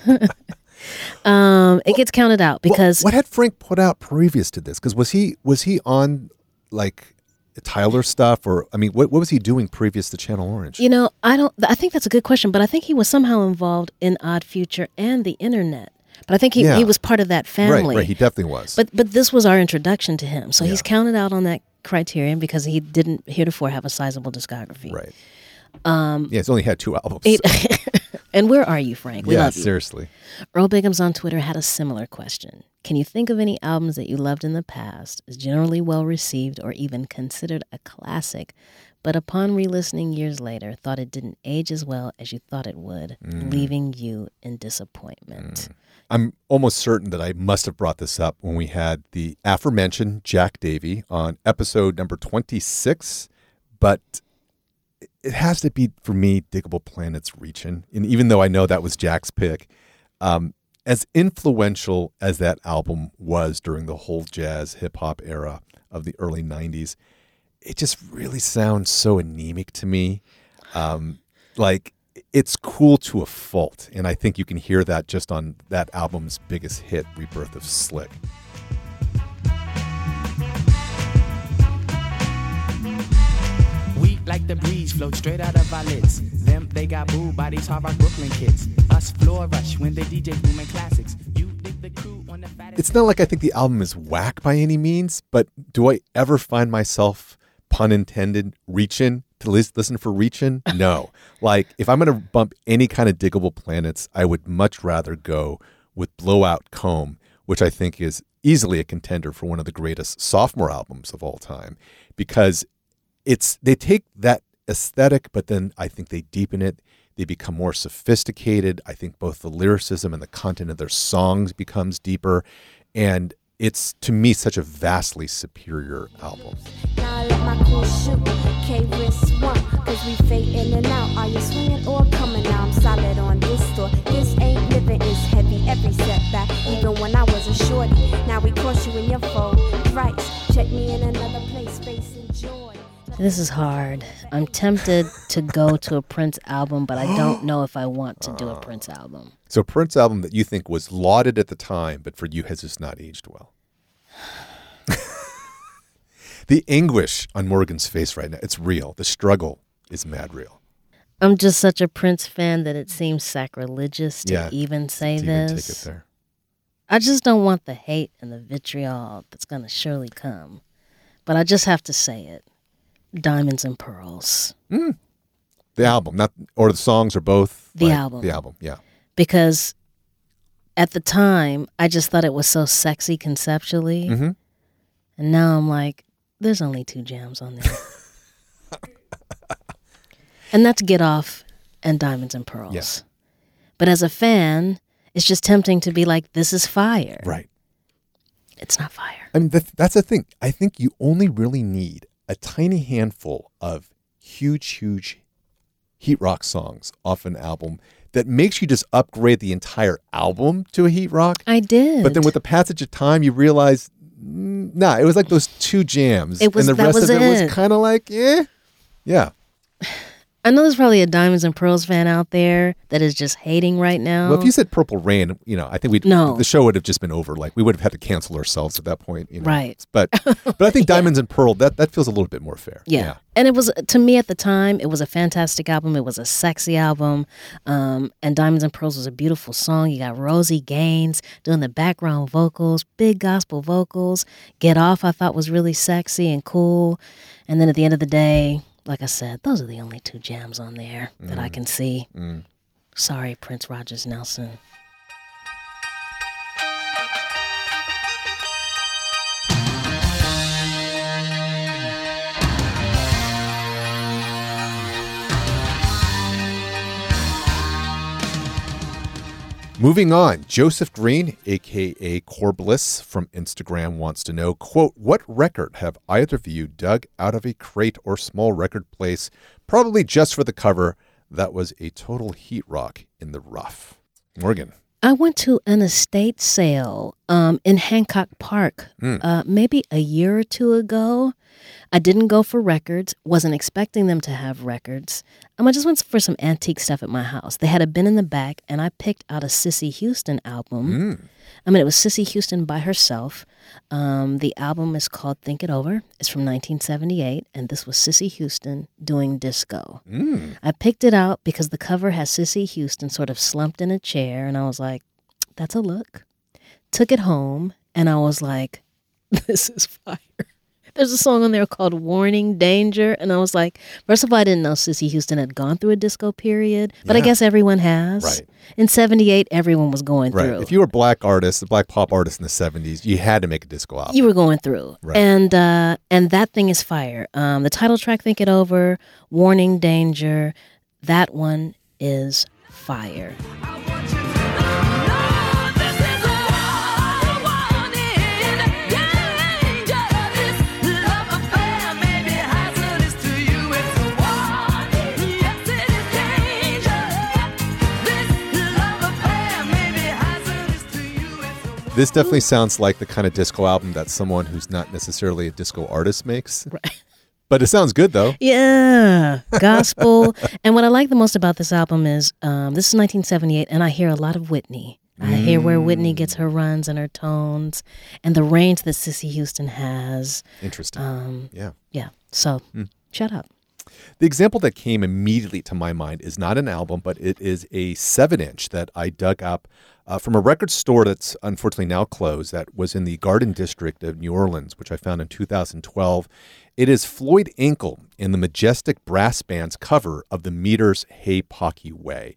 um, it gets counted out because what, what had Frank put out previous to this? Because was he was he on like Tyler stuff, or I mean, what what was he doing previous to Channel Orange? You know, I don't. I think that's a good question, but I think he was somehow involved in Odd Future and the internet. But I think he, Yeah. he was part of that family. Right, right. He definitely was. But but this was our introduction to him, so Yeah. he's counted out on that criterion because he didn't heretofore have a sizable discography. Right. Um, Yeah, he's only had two albums. Eight- and where are you, Frank? We yeah, love you. seriously. Earl Bigums on Twitter had a similar question. Can you think of any albums that you loved in the past, is generally well received, or even considered a classic, but upon re-listening years later, thought it didn't age as well as you thought it would, Mm. leaving you in disappointment? I'm almost certain that I must have brought this up when we had the aforementioned Jack Davey on episode number twenty-six, but it has to be, for me, Diggable Planet's Reachin'. And even though I know that was Jack's pick, um, as influential as that album was during the whole jazz hip-hop era of the early nineties, it just really sounds so anemic to me. Um, like, it's cool to a fault, and I think you can hear that just on that album's biggest hit, Rebirth of Slick. We like the breeze, float straight out of our lids. Them, they got booed by these hard rock Brooklyn kids. Us floor rush when they D J booming classics. You dig the crew on the fattest. It's not like I think the album is whack by any means, but do I ever find myself, pun intended, reaching to lis- listen for Reachin'? No. Like, if I'm going to bump any kind of Diggable Planets, I would much rather go with Blowout Comb, which I think is easily a contender for one of the greatest sophomore albums of all time, because it's they take that aesthetic, but then I think they deepen it. They become more sophisticated. I think both the lyricism and the content of their songs becomes deeper, and it's, to me, such a vastly superior album. Now I let my crew shoot, K-Risk one, cause we fade in and out. Are you swinging or coming now? I'm solid on this store. This ain't living, it's heavy, every setback. Even when I was a shorty, now we cross you in your fold. Price, check me in another place, space and joy. This is hard. I'm tempted to go to a Prince album, but I don't know if I want to do a Prince album. So Prince album that you think was lauded at the time, but for you has just not aged well. The anguish on Morgan's face right now, it's real. The struggle is mad real. I'm just such a Prince fan that it seems sacrilegious to Yeah, even say to even this. take it there. I just don't want the hate and the vitriol that's going to surely come. But I just have to say it. Diamonds and Pearls. Mm. The album, not or the songs, or both. The Like, album. The album, yeah. Because at the time, I just thought it was so sexy conceptually. Mm-hmm. And now I'm like, there's only two jams on there. And that's Get Off and Diamonds and Pearls. Yes. But as a fan, it's just tempting to be like, this is fire. Right. It's not fire. I mean, that, that's the thing. I think you only really need a tiny handful of huge, huge heat rock songs off an album that makes you just upgrade the entire album to a heat rock. I did. But then with the passage of time, you realize, mm, nah, it was like those two jams. It was- and the that rest was of it, it. was kind of like, eh. Yeah. I know there's probably a Diamonds and Pearls fan out there that is just hating right now. Well, if you said Purple Rain, you know, I think we'd, No. the show would have just been over. Like, we would have had to cancel ourselves at that point. You know? Right. But but I think Diamonds and Pearl, that, that feels a little bit more fair. Yeah. And it was, to me at the time, it was a fantastic album. It was a sexy album. Um, and Diamonds and Pearls was a beautiful song. You got Rosie Gaines doing the background vocals, big gospel vocals. Get Off, I thought was really sexy and cool. And then at the end of the day, like I said, those are the only two jams on there that I can see. Mm. Sorry, Prince Rogers Nelson. Moving on, Joseph Green, a k a. Corbliss from Instagram, wants to know, quote, what record have either of you dug out of a crate or small record place, probably just for the cover, that was a total heat rock in the rough? Morgan. I went to an estate sale um, in Hancock Park Mm. uh, maybe a year or two ago. I didn't go for records, wasn't expecting them to have records. Um, I just went for some antique stuff at my house. They had a bin in the back, and I picked out a Cissy Houston album. Mm. I mean, it was Cissy Houston by herself. Um, the album is called Think It Over. It's from nineteen seventy-eight, and this was Cissy Houston doing disco. Mm. I picked it out because the cover has Cissy Houston sort of slumped in a chair, and I was like, that's a look. Took it home, and I was like, this is fire. There's a song on there called Warning Danger, and I was like, first of all, I didn't know Cissy Houston had gone through a disco period, but I Yeah. guess everyone has. Right. In seventy-eight, everyone was going Right. through. If you were a black artist, a black pop artist in the seventies, you had to make a disco album. You were going through. Right. And uh, and that thing is fire. Um, the title track, Think It Over, Warning Danger, that one is fire. This definitely sounds like the kind of disco album that someone who's not necessarily a disco artist makes. Right. But it sounds good, though. Yeah, gospel. And what I like the most about this album is um, this is nineteen seventy-eight, and I hear a lot of Whitney. I hear where Whitney gets her runs and her tones, and the range that Cissy Houston has. Interesting. Um, yeah. Yeah. So, Mm. shut up. The example that came immediately to my mind is not an album, but it is a seven inch that I dug up uh, from a record store that's unfortunately now closed that was in the Garden District of New Orleans, which I found in two thousand twelve. It is Floyd Ankle in the Majestic Brass Band's cover of the Meters Hey Pocky Way.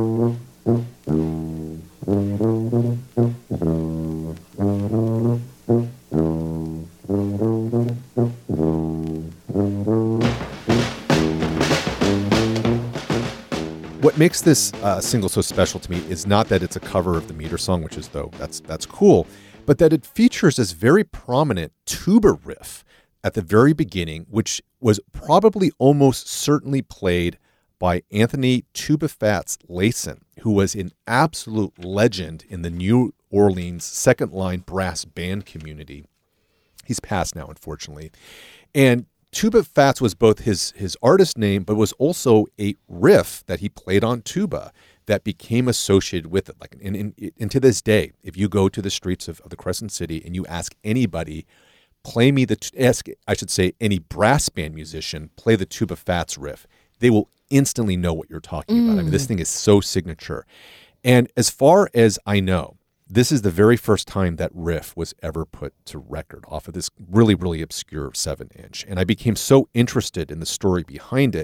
What makes this uh, single so special to me is not that it's a cover of the Meter song, which is though that's that's cool, but that it features this very prominent tuba riff at the very beginning, which was probably almost certainly played by Anthony Tuba Fats Layson, who was an absolute legend in the New Orleans second line brass band community. He's passed now, unfortunately. And Tuba Fats was both his his artist name, but was also a riff that he played on tuba that became associated with it. Like, and, and, and to this day, if you go to the streets of, of the Crescent City and you ask anybody, play me the ask I should say any brass band musician, play the Tuba Fats riff, they will instantly know what you're talking about. I mean, this thing is so signature. And as far as I know, this is the very first time that riff was ever put to record off of this really, really obscure seven inch. And I became so interested in the story behind it,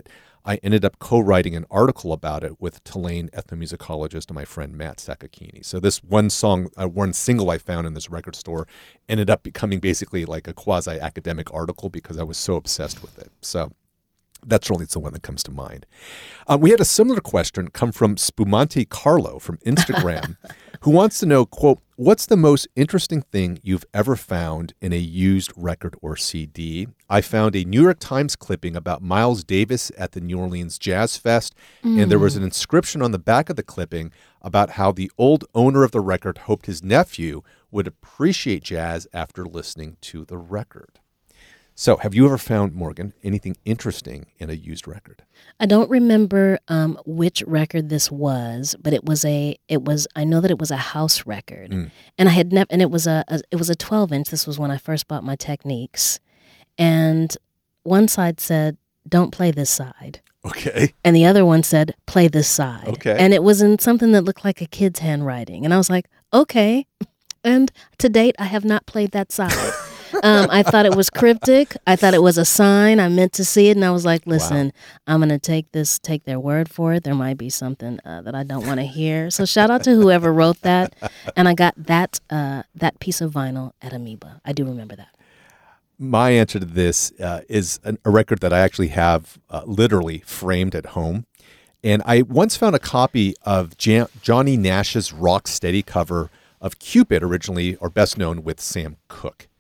I ended up co-writing an article about it with Tulane ethnomusicologist and my friend Matt Sakakini. So this one song, uh, one single I found in this record store ended up becoming basically like a quasi-academic article because I was so obsessed with it. So that's really the one that comes to mind. Uh, we had a similar question come from Spumante Carlo from Instagram, who wants to know, quote, what's the most interesting thing you've ever found in a used record or C D? I found a New York Times clipping about Miles Davis at the New Orleans Jazz Fest, mm. and there was an inscription on the back of the clipping about how the old owner of the record hoped his nephew would appreciate jazz after listening to the record. So have you ever found, Morgan, anything interesting in a used record? I don't remember um, which record this was, but it was a, it was, I know that it was a house record. Mm. And I had never, and it was a, a, it was a twelve inch. This was when I first bought my Techniques. And one side said, don't play this side. Okay. And the other one said, play this side. Okay. And it was in something that looked like a kid's handwriting. And I was like, okay. And to date, I have not played that side. Um, I thought it was cryptic. I thought it was a sign. I meant to see it, and I was like, listen, wow. I'm going to take this, take their word for it. There might be something uh, that I don't want to hear. So shout out to whoever wrote that. And I got that uh, that piece of vinyl at Amoeba. I do remember that. My answer to this uh, is an, a record that I actually have uh, literally framed at home. And I once found a copy of Jan- Johnny Nash's Rock Steady cover of Cupid, originally, or best known with Sam Cooke.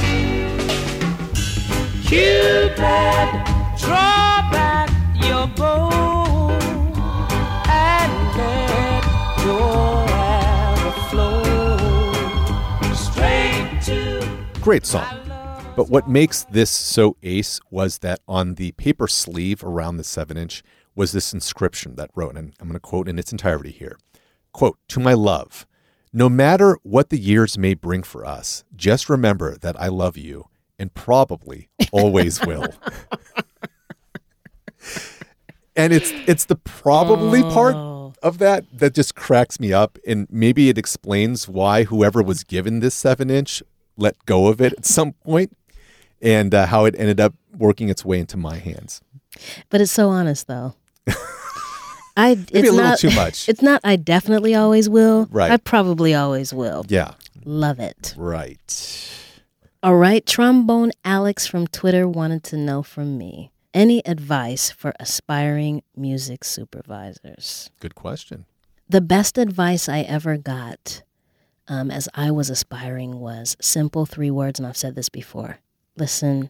Cupid, draw back your bow and let your arrow flow straight to. Great song. But what makes this so ace was that on the paper sleeve around the seven inch was this inscription that wrote, and I'm going to quote in its entirety here. Quote, to my love, no matter what the years may bring for us, just remember that I love you. And probably always will. And it's it's the probably oh. part of that that just cracks me up. And maybe it explains why whoever was given this seven inch let go of it at some point, and uh, how it ended up working its way into my hands. But it's so honest, though. I maybe it's a little not, too much. It's not I definitely always will. Right. I probably always will. Yeah. Love it. Right. All right, Trombone Alex from Twitter wanted to know from me, any advice for aspiring music supervisors? Good question. The best advice I ever got um, as I was aspiring was simple three words, and I've said this before. Listen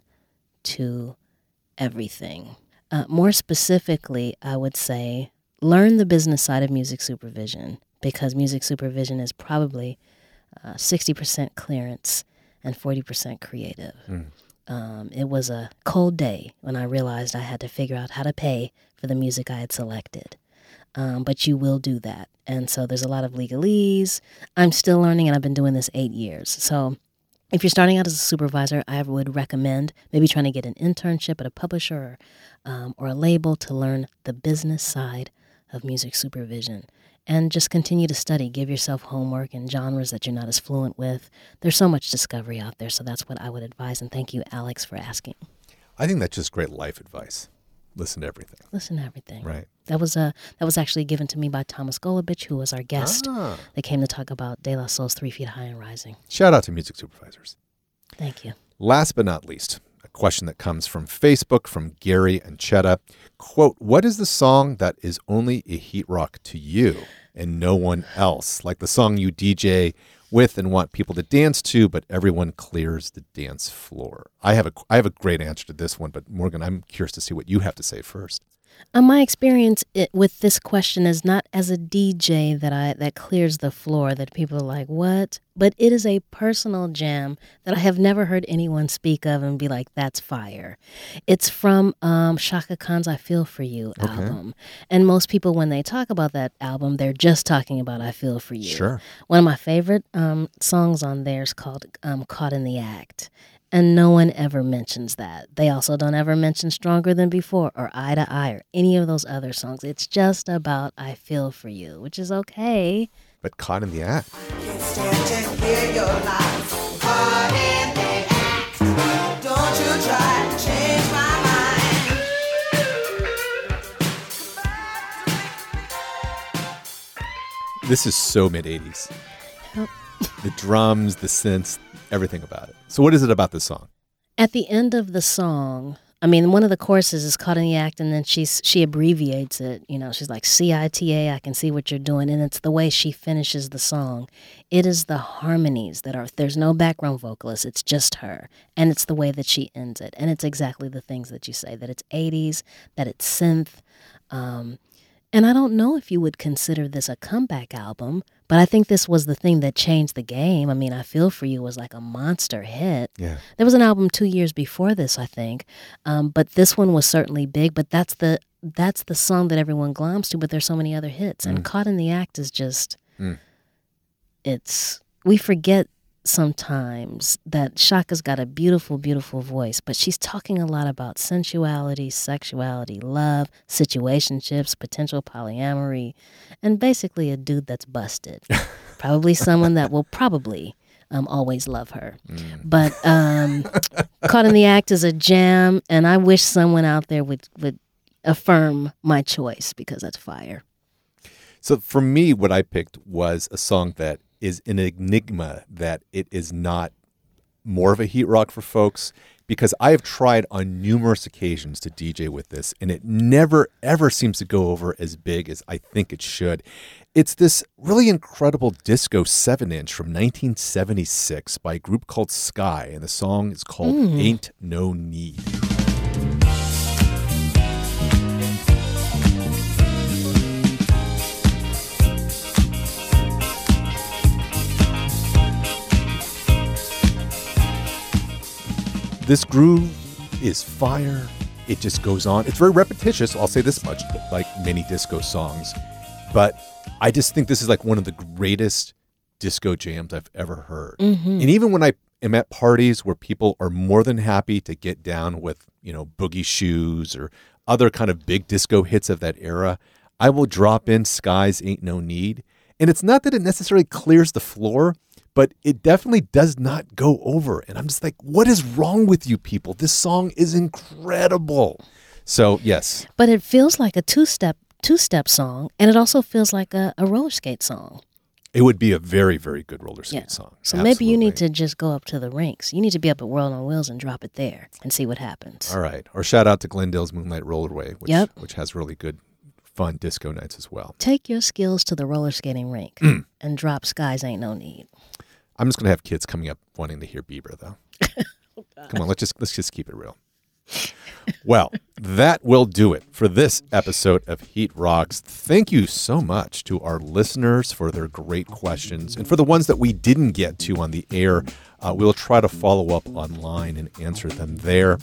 to everything. Uh, more specifically, I would say learn the business side of music supervision, because music supervision is probably uh, sixty percent clearance and forty percent creative. Mm. Um, it was a cold day when I realized I had to figure out how to pay for the music I had selected. Um, but you will do that. And so there's a lot of legalese. I'm still learning, and I've been doing this eight years. So if you're starting out as a supervisor, I would recommend maybe trying to get an internship at a publisher or, um, or a label to learn the business side of music supervision. And just continue to study. Give yourself homework in genres that you're not as fluent with. There's so much discovery out there, so that's what I would advise. And thank you, Alex, for asking. I think that's just great life advice. Listen to everything. Listen to everything. Right. That was uh, that was actually given to me by Thomas Golubich, who was our guest. Ah. They came to talk about De La Soul's Three Feet High and Rising. Shout out to music supervisors. Thank you. Last but not least, a question that comes from Facebook from Gary and Chetta. Quote, what is the song that is only a heat rock to you and no one else? Like the song you D J with and want people to dance to, but everyone clears the dance floor. I have a, I have a great answer to this one, but Morgan, I'm curious to see what you have to say first. Uh, my experience it, with this question is not as a D J that I that clears the floor, that people are like, what? But it is a personal jam that I have never heard anyone speak of and be like, that's fire. It's from um, Shaka Khan's I Feel For You Okay. album. And most people, when they talk about that album, they're just talking about I Feel For You. Sure. One of my favorite um, songs on there is called um, Caught in the Act. And no one ever mentions that. They also don't ever mention Stronger Than Before or Eye to Eye or any of those other songs. It's just about I Feel For You, which is okay. But Caught in the Act. Can't stand to hear your lies. Caught in the act. Don't you try to change my mind. This is so mid-eighties. Yep. The drums, the synths, everything about it. So what is it about this song? At the end of the song, I mean, one of the choruses is Caught in the Act, and then she's she abbreviates it. You know, she's like, C I T A, I can see what you're doing. And it's the way she finishes the song. It is the harmonies that are, there's no background vocalist. It's just her. And it's the way that she ends it. And it's exactly the things that you say, that it's eighties, that it's synth. Um, and I don't know if you would consider this a comeback album, but I think this was the thing that changed the game. I mean, I Feel For You was like a monster hit. Yeah. There was an album two years before this, I think, um, but this one was certainly big. But that's the that's the song that everyone gloms to. But there's so many other hits, and Mm. Caught in the Act is just Mm. it's we forget sometimes that Shaka's got a beautiful, beautiful voice, but she's talking a lot about sensuality, sexuality, love, situationships, potential polyamory, and basically a dude that's busted. Probably someone that will probably um, always love her. Mm. But um, Caught in the Act is a jam, and I wish someone out there would, would affirm my choice because that's fire. So for me, what I picked was a song that is an enigma, that it is not more of a heat rock for folks, because I have tried on numerous occasions to D J with this, and it never, ever seems to go over as big as I think it should. It's this really incredible disco seven inch from nineteen seventy-six by a group called Sky, and the song is called Mm. Ain't No Need. This groove is fire. It just goes on. It's very repetitious. I'll say this much, like many disco songs. But I just think this is like one of the greatest disco jams I've ever heard. Mhm. And even when I am at parties where people are more than happy to get down with, you know, Boogie Shoes or other kind of big disco hits of that era, I will drop in Sky's Ain't No Need. And it's not that it necessarily clears the floor, but it definitely does not go over. And I'm just like, what is wrong with you people? This song is incredible. So, yes. But it feels like a two-step two-step song, and it also feels like a, a roller skate song. It would be a very, very good roller skate Yeah. song. So maybe you need to just go up to the rinks. You need to be up at World on Wheels and drop it there and see what happens. All right. Or shout out to Glendale's Moonlight Rollerway, which, Yep. which has really good, fun disco nights as well. Take your skills to the roller skating rink Mm. and drop Skies Ain't No Need. I'm just going to have kids coming up wanting to hear Bieber, though. Come on, let's just let's just keep it real. Well, that will do it for this episode of Heat Rocks. Thank you so much to our listeners for their great questions. And for the ones that we didn't get to on the air, uh, we'll try to follow up online and answer them there.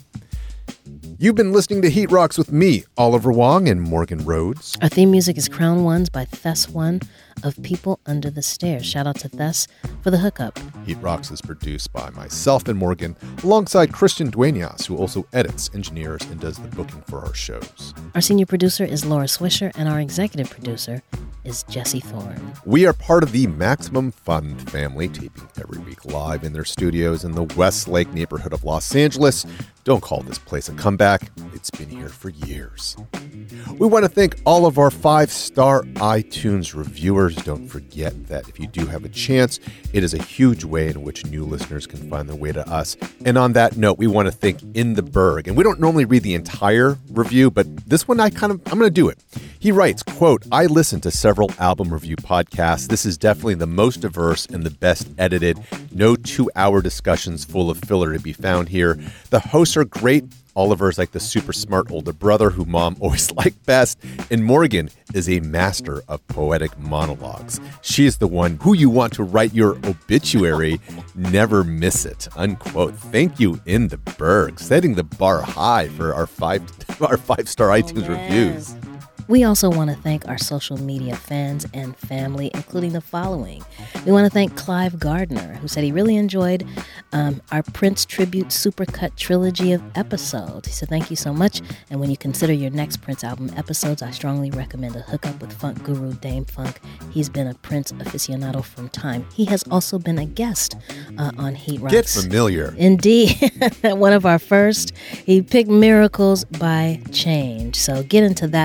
You've been listening to Heat Rocks with me, Oliver Wong, and Morgan Rhodes. Our theme music is Crown Ones by Thess One of People Under the Stairs. Shout out to Thess for the hookup. Heat Rocks is produced by myself and Morgan, alongside Christian Duenas, who also edits, engineers, and does the booking for our shows. Our senior producer is Laura Swisher, and our executive producer is Jesse Thorne. We are part of the Maximum Fun family, taping every week live in their studios in the Westlake neighborhood of Los Angeles. Don't call this place a comeback. It's been here for years. We want to thank all of our five-star iTunes reviewers. Don't forget that if you do have a chance, it is a huge way in which new listeners can find their way to us. And on that note, we want to thank In the Berg. And we don't normally read the entire review, but this one I kind of, I'm going to do it. He writes, quote, I listen to several album review podcasts. This is definitely the most diverse and the best edited. No two-hour discussions full of filler to be found here. The hosts are great. Oliver's like the super smart older brother who mom always liked best. And Morgan is a master of poetic monologues. She is the one who you want to write your obituary. Never miss it. Unquote. Thank you, In the Berg, setting the bar high for our five our five-star iTunes reviews. We also want to thank our social media fans and family, including the following. We want to thank Clive Gardner, who said he really enjoyed um, our Prince Tribute Supercut trilogy of episodes. He said, thank you so much. And when you consider your next Prince album episodes, I strongly recommend a hookup with funk guru Dame Funk. He's been a Prince aficionado from time. He has also been a guest uh, on Heat Rocks. Get familiar. Indeed. One of our first. He picked Miracles by Change. So get into that. Those one of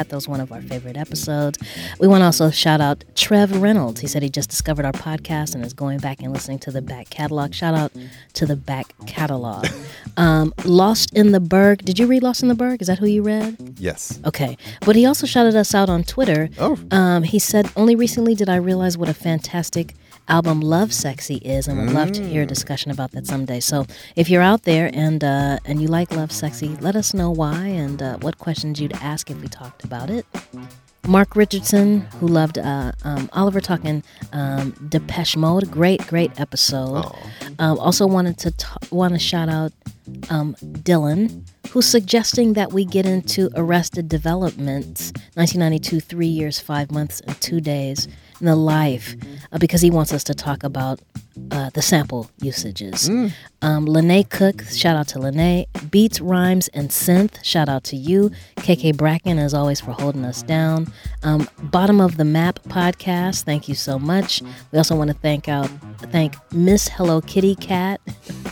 of our favorite episodes. We want to also shout out Trev Reynolds. He said he just discovered our podcast and is going back and listening to the back catalog. Shout out to the back catalog. um, Lost in the Berg. Did you read Lost in the Berg? Is that who you read? Yes. Okay. But he also shouted us out on Twitter. Oh. Um, he said, only recently did I realize what a fantastic album Love Sexy is, and would love to hear a discussion about that someday. So if you're out there and uh, and you like Love Sexy, let us know why and uh, what questions you'd ask if we talked about it. Mark Richardson, who loved uh, um, Oliver talking um, Depeche Mode, great, great episode. Um, also wanted to t- want to shout out um, Dylan, who's suggesting that we get into Arrested Development's nineteen ninety-two, three years, five months, and two days in the life, uh, because he wants us to talk about uh, the sample usages. Mm. Um, Lene Cook, shout out to Lene. Beats, Rhymes, and Synth, shout out to you. K K Bracken, as always, for holding us down. Um, Bottom of the Map podcast, thank you so much. We also want to thank out thank Miss Hello Kitty Cat.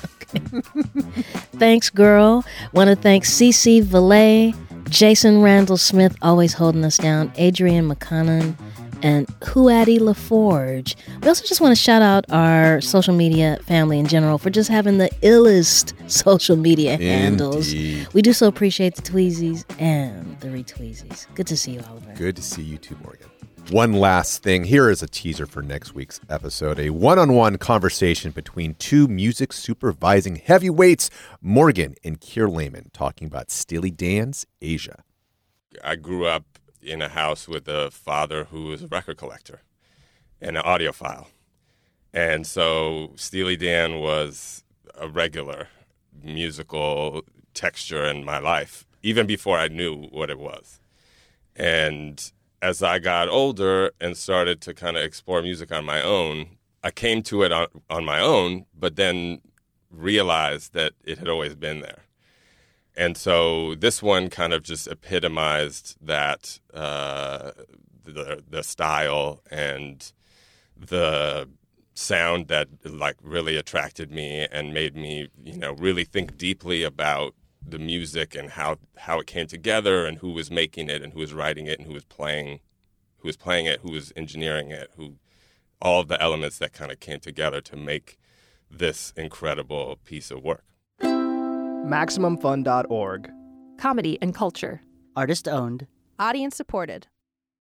Thanks, girl. Want to thank Cece Valet, Jason Randall Smith, always holding us down, Adrian McConnon, and Huadi LaForge. We also just want to shout out our social media family in general for just having the illest social media Indeed. handles. We do so appreciate the Tweezies and the Retweezies. Good to see you, Oliver. Good to see you too, Morgan. One last thing. Here is a teaser for next week's episode. A one-on-one conversation between two music supervising heavyweights, Morgan and Keir Lehman, talking about Steely Dan's Asia. I grew up in a house with a father who was a record collector and an audiophile. And so Steely Dan was a regular musical texture in my life, even before I knew what it was. And as I got older and started to kind of explore music on my own, I came to it on, on my own, but then realized that it had always been there. And so this one kind of just epitomized that, uh, the the style and the sound that like really attracted me and made me, you know, really think deeply about the music and how, how it came together and who was making it and who was writing it and who was playing, who was playing it, who was engineering it, who all of the elements that kind of came together to make this incredible piece of work. Maximum Fun dot org. Comedy and culture. Artist owned. Audience supported.